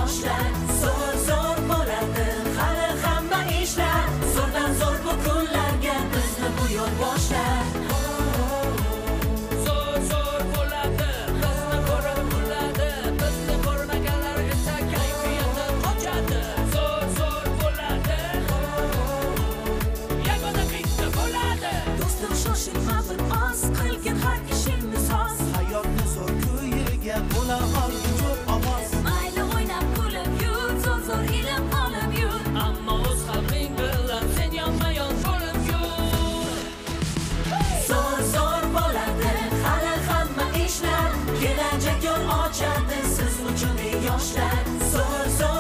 yoshlar. Zo'r bo'ladi hali hamma ishlar. Zo'rdan zo'r bu kunlarga bizni bu yo'l boshlar. Zo'r bo'ladi bizni ko'rib kuladi. Bizni ko'rmaganlar esa kayfiyati qochadi. Zo'r bo'ladi yagona bitta bo'ladi. Do'stim shoshilma bir oz, qilgin har ishingni soz. Hayotni zo'r kuyiga bo'la olgin jo'r ovoz. Mayli o'ynab kulib yur, zo'r ilm olib yur. Ammo o'z xalqing bilan sen yonma-yon bo'lib yur. Zo'r bo'ladi hali hamma ishlar. Kelajak yo'l ochadi siz uchun ey yoshlar. Zo'r